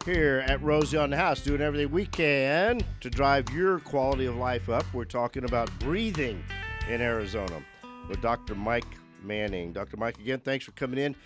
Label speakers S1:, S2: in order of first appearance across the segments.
S1: here at Rosie on the House, doing everything we can to drive your quality of life up. We're talking about breathing in Arizona with Dr. Mike Manning. Dr. Mike, again, thanks for coming in.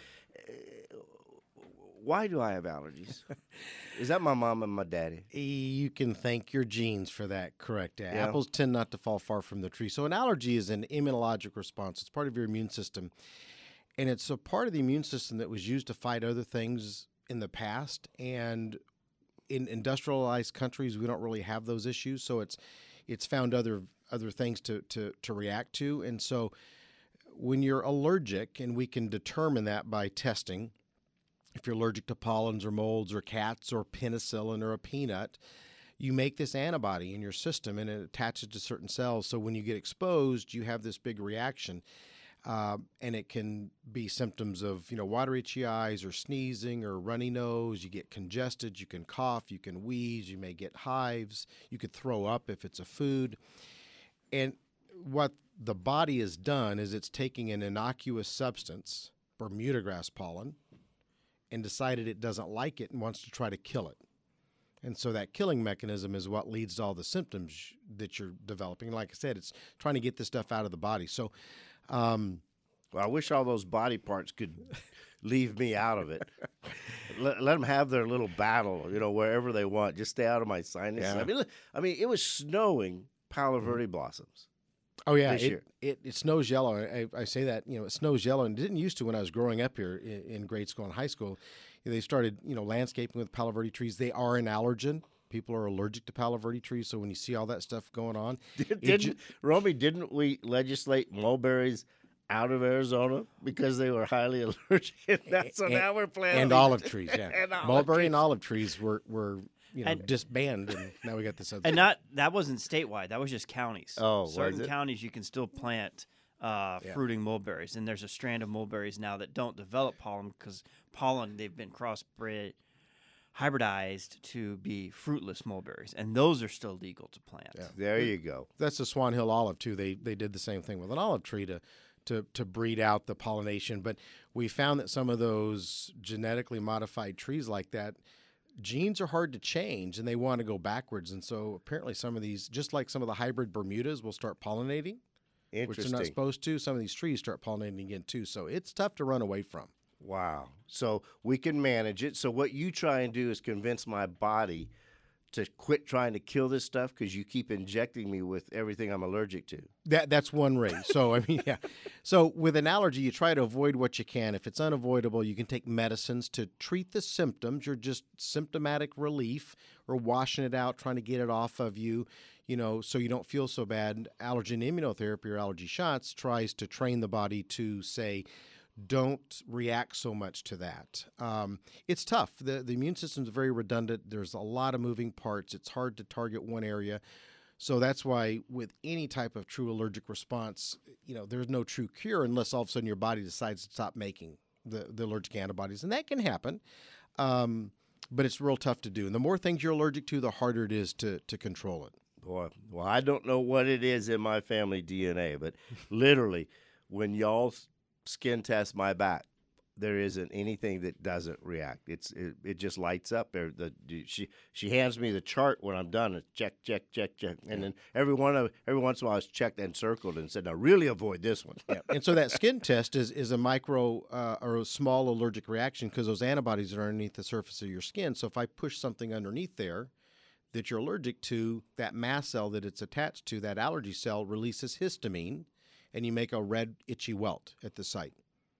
S1: Why do I have allergies? Is that my mom and my daddy?
S2: You can thank your genes for that, correct.
S1: Yeah.
S2: Apples tend not to fall far from the tree. So an allergy is an immunologic response. It's part of your immune system. And it's a part of the immune system that was used to fight other things in the past. And in industrialized countries, we don't really have those issues. So it's found other things to react to. And so when you're allergic, and we can determine that by testing, if you're allergic to pollens or molds or cats or penicillin or a peanut, you make this antibody in your system and it attaches to certain cells. So when you get exposed, you have this big reaction. And it can be symptoms of, water itchy eyes or sneezing or runny nose. You get congested, you can cough, you can wheeze, you may get hives, you could throw up if it's a food. And what the body has done is it's taking an innocuous substance, Bermuda grass pollen, and decided it doesn't like it and wants to try to kill it. And so that killing mechanism is what leads to all the symptoms that you're developing. Like I said, it's trying to get this stuff out of the body. So,
S1: well, I wish all those body parts could leave me out of it. Let them have their little battle, wherever they want. Just stay out of my sinus.
S2: Yeah.
S1: I mean, it was snowing Palo Verde blossoms.
S2: Oh, yeah,
S1: this year.
S2: It snows yellow. I say that, it snows yellow, and it didn't used to when I was growing up here in grade school and high school. They started, landscaping with Palo Verde trees. They are an allergen. People are allergic to Palo Verde trees, so when you see all that stuff going on.
S1: Didn't we legislate mulberries out of Arizona because they were highly allergic? Now we're planting.
S2: And olive trees, yeah. Mulberry and
S1: trees.
S2: olive trees were disbanded, and now we got this other.
S3: And that wasn't statewide. That was just counties.
S1: Oh,
S3: certain
S1: was it?
S3: counties you can still plant fruiting mulberries, and there's a strand of mulberries now that don't develop pollen because pollen they've been hybridized to be fruitless mulberries, and those are still legal to plant.
S1: Yeah. There you go.
S2: That's the Swan Hill olive too. They did the same thing with an olive tree to breed out the pollination, but we found that some of those genetically modified trees like that, genes are hard to change and they want to go backwards. And so apparently some of these, just like some of the hybrid Bermudas, will start pollinating, which they're not supposed to. Some of these trees start pollinating again too. So it's tough to run away from.
S1: Wow. So we can manage it. So what you try and do is convince my body to quit trying to kill this stuff because you keep injecting me with everything I'm allergic to.
S2: That's one way. So, yeah. So with an allergy, you try to avoid what you can. If it's unavoidable, you can take medicines to treat the symptoms. You're just symptomatic relief or washing it out, trying to get it off of you, so you don't feel so bad. Allergen immunotherapy or allergy shots tries to train the body to say, don't react so much to that. It's tough. The immune system is very redundant. There's a lot of moving parts. It's hard to target one area. So that's why with any type of true allergic response, there's no true cure unless all of a sudden your body decides to stop making the allergic antibodies. And that can happen, but it's real tough to do. And the more things you're allergic to, the harder it is to control it.
S1: Boy, well, I don't know what it is in my family DNA, but literally when y'all skin test my back, there isn't anything that doesn't react. It just lights up. She hands me the chart when I'm done. It's check, and then every once in a while it's checked and circled and said, "Now really avoid this one."
S2: Yeah. And so that skin test is a micro or a small allergic reaction because those antibodies are underneath the surface of your skin. So if I push something underneath there that you're allergic to, that mast cell that it's attached to, that allergy cell, releases histamine, and you make a red, itchy welt at the site.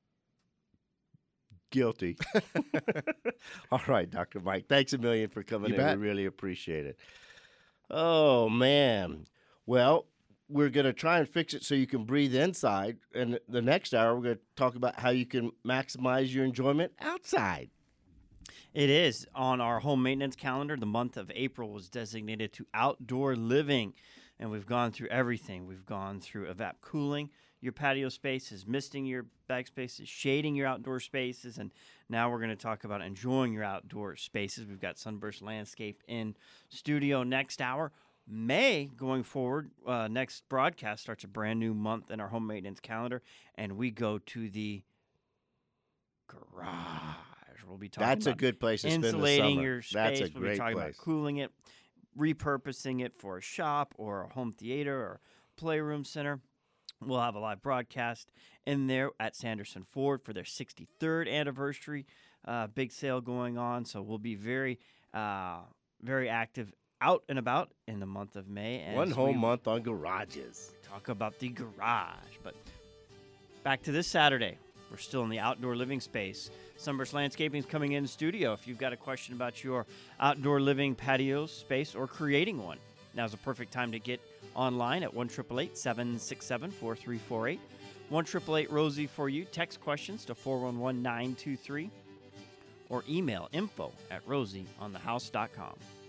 S1: Guilty. All right, Dr. Mike, thanks a million for coming in.
S2: Bet.
S1: We really appreciate it. Oh, man. Well, we're going to try and fix it so you can breathe inside. And the next hour, we're going to talk about how you can maximize your enjoyment outside.
S3: It is. On our home maintenance calendar, the month of April was designated to outdoor living. And we've gone through everything. We've gone through evap cooling your patio spaces, misting your bag spaces, shading your outdoor spaces, and now we're going to talk about enjoying your outdoor spaces. We've got Sunburst Landscape in studio next hour. May, going forward, next broadcast starts a brand new month in our home maintenance calendar, and we go to the garage. We'll be talking
S1: That's a
S3: about
S1: good place to spend the
S3: insulating
S1: summer.
S3: your space.
S1: That's a
S3: We'll be
S1: great
S3: talking
S1: place.
S3: about cooling it, repurposing it for a shop or a home theater or playroom center. We'll have a live broadcast in there at Sanderson Ford for their 63rd anniversary big sale going on. So we'll be very, very active out and about in the month of May. As
S1: One whole
S3: we
S1: month on garages.
S3: talk about the garage. But back to this Saturday. We're still in the outdoor living space. Sunburst Landscaping is coming in studio. If you've got a question about your outdoor living patio space or creating one, now's a perfect time to get online at 1-888-767-4348. 1-888-ROSIE for you. Text questions to 411-923 or email info@rosieonthehouse.com.